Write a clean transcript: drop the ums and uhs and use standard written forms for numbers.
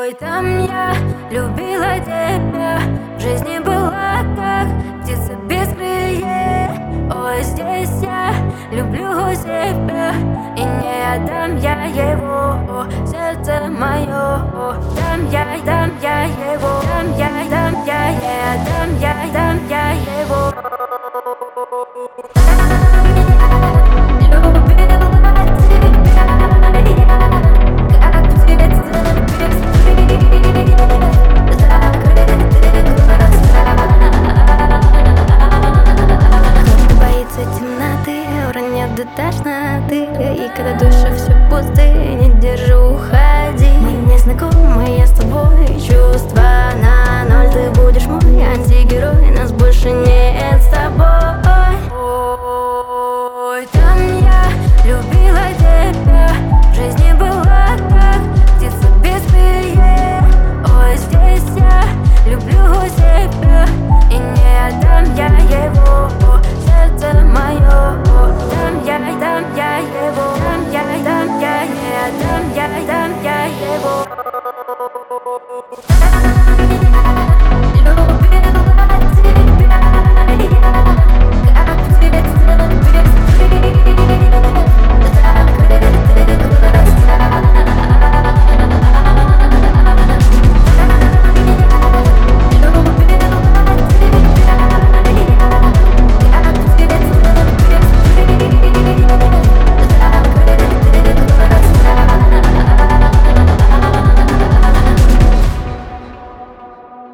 Ой, там я любила тебя, в жизни была как птица без крыльев. Ой, здесь я люблю себя, и не отдам я его, сердце мое. Дам я его, дам я, не отдам я его. До тошноты, и когда душа все пустые, не держу, уходи. Мы не знакомы, я с тобой, чувства на ноль. Ты будешь мой антигерой, нас больше нет с тобой. Ой, там я любила тебя, в жизни была как птица без крыльев. Ой, здесь я люблю себя, и не отдам я его, сердце мое. Дам я его.